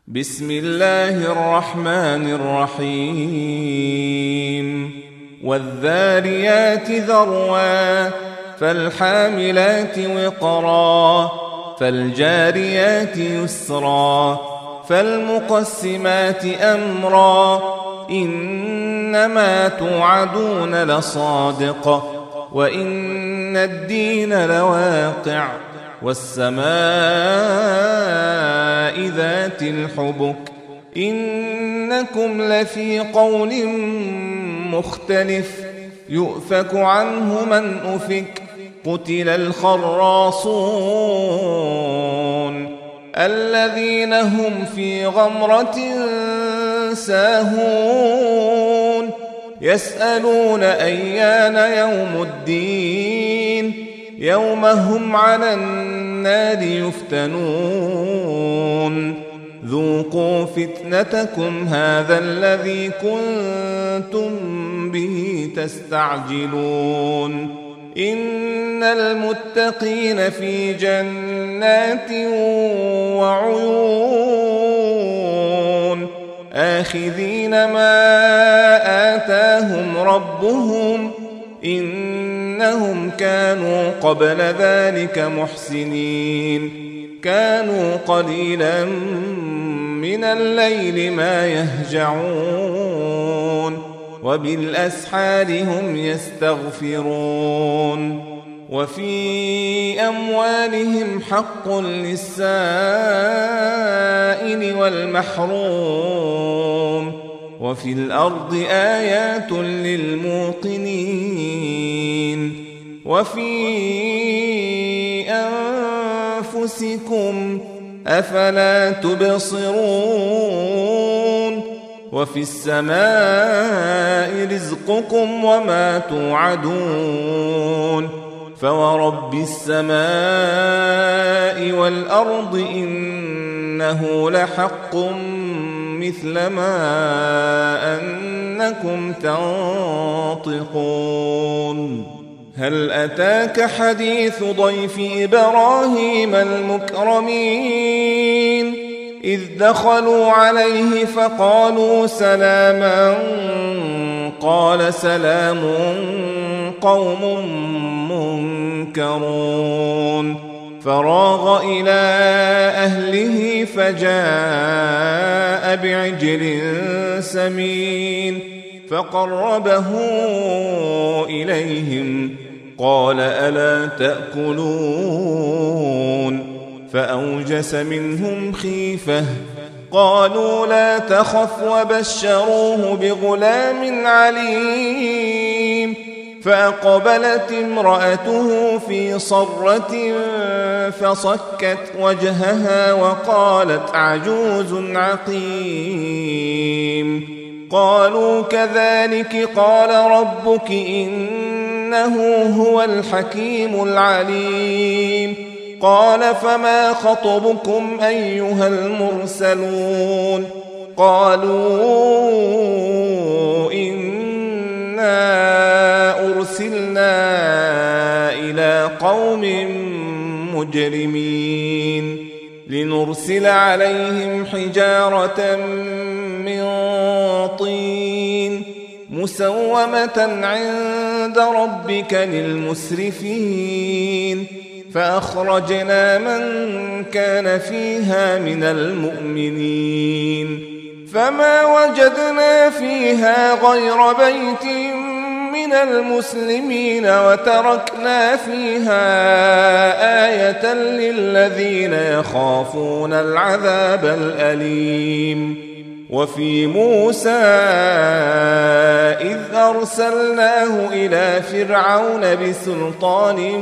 بسم الله الرحمن الرحيم والذاريات ذروا فالحاملات وقرا فالجاريات يسرا فالمقسمات أمرا إنما توعدون لصادق وإن الدين لواقع والسماء ذات الحبك إنكم لفي قول مختلف يؤفك عنه من أفك قتل الخراصون الذين هم في غمرة ساهون يسألون أيان يوم الدين يوم هم على النار يفتنون ذوقوا فتنتكم هذا الذي كنتم به تستعجلون إن المتقين في جنات وعيون آخذين ما آتاهم ربهم إنهم كانوا قبل ذلك محسنين كانوا قليلا من الليل ما يهجعون وبالأسحار هم يستغفرون وفي أموالهم حق للسائل والمحروم وفي الأرض آيات للموقنين وفي أنفسكم أفلا تبصرون وفي السماء رزقكم وما توعدون فورب السماء والأرض إنه لحق مثل ما أنكم تنطقون هل أتاك حديث ضيف إبراهيم المكرمين إذ دخلوا عليه فقالوا سلاما قال سلام قوم منكرون فراغ إلى أهله فجاء بعجل سمين فقربه إليهم قال ألا تأكلون فأوجس منهم خيفة قالوا لا تخف وبشروه بغلام عليم فأقبلت امرأته في صرة فصكت وجهها وقالت عجوز عقيم قالوا كذلك قال ربك إنه هو الحكيم العليم قال فما خطبكم أيها المرسلون قالوا إنا أرسلنا إلى قوم مجرمين لنرسل عليهم حجارة من طين مسومة عند ربك للمسرفين فأخرجنا من كان فيها من المؤمنين فما وجدنا فيها غير بيت من المسلمين وتركنا فيها آية للذين يخافون العذاب الأليم وفي موسى إذ أرسلناه إلى فرعون بسلطان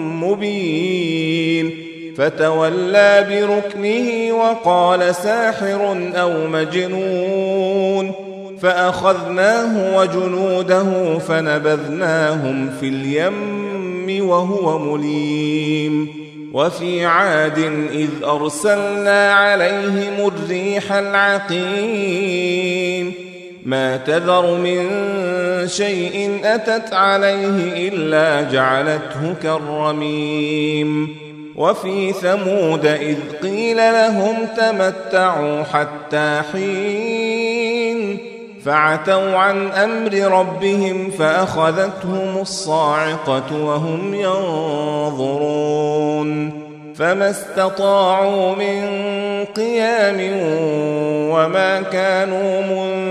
مبين فتولى بركنه وقال ساحر أو مجنون فأخذناه وجنوده فنبذناهم في اليم وهو مليم وفي عاد إذ أرسلنا عليهم الريح العقيم ما تذر من شيء أتت عليه إلا جعلته كالرميم وفي ثمود إذ قيل لهم تمتعوا حتى حين فعتوا عن أمر ربهم فأخذتهم الصاعقة وهم ينظرون فما استطاعوا من قيام وما كانوا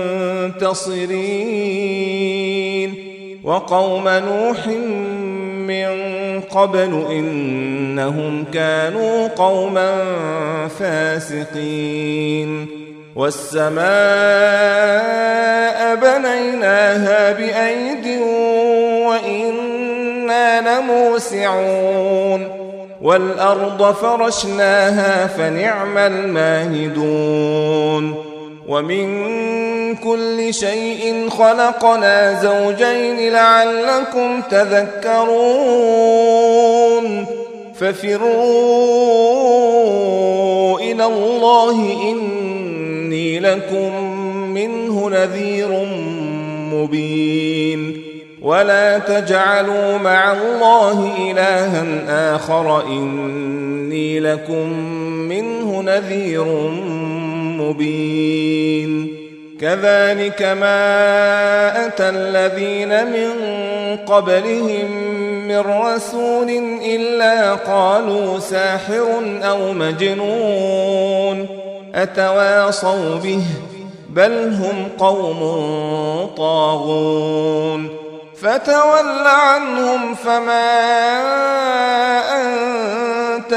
منتصرين وقوم نوح من قبل إنهم كانوا قوما فاسقين والسماء بنيناها بأيد وإنا لموسعون والأرض فرشناها فنعم الماهدون ومن كل شيء خلقنا زوجين لعلكم تذكرون ففروا إلى الله إني لكم منه نذير مبين ولا تجعلوا مع الله إلها آخر إني لكم منه نذير مبين كذلك ما أتى الذين من قبلهم من رسول إلا قالوا ساحر أو مجنون أتواصوا به بل هم قوم طاغون فتول عنهم فما أنت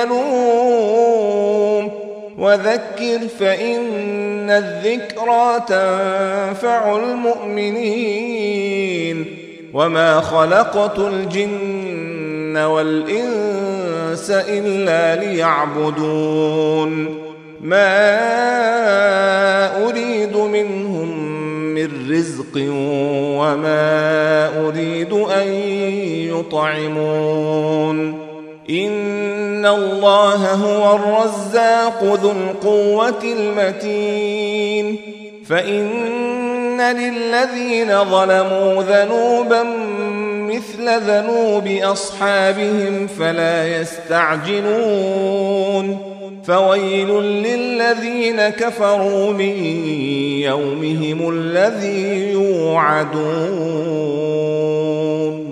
بملوم وذكر فإن الذكرى تنفع المؤمنين وما خلقت الجن والإنس إلا ليعبدون ما أريد منهم من رزق وما أريد أن يطعمون إن الله هو الرزاق ذو القوة المتين فإن للذين ظلموا ذنوبا مثل ذنوب أصحابهم فلا يستعجلون فويل للذين كفروا من يومهم الذي يوعدون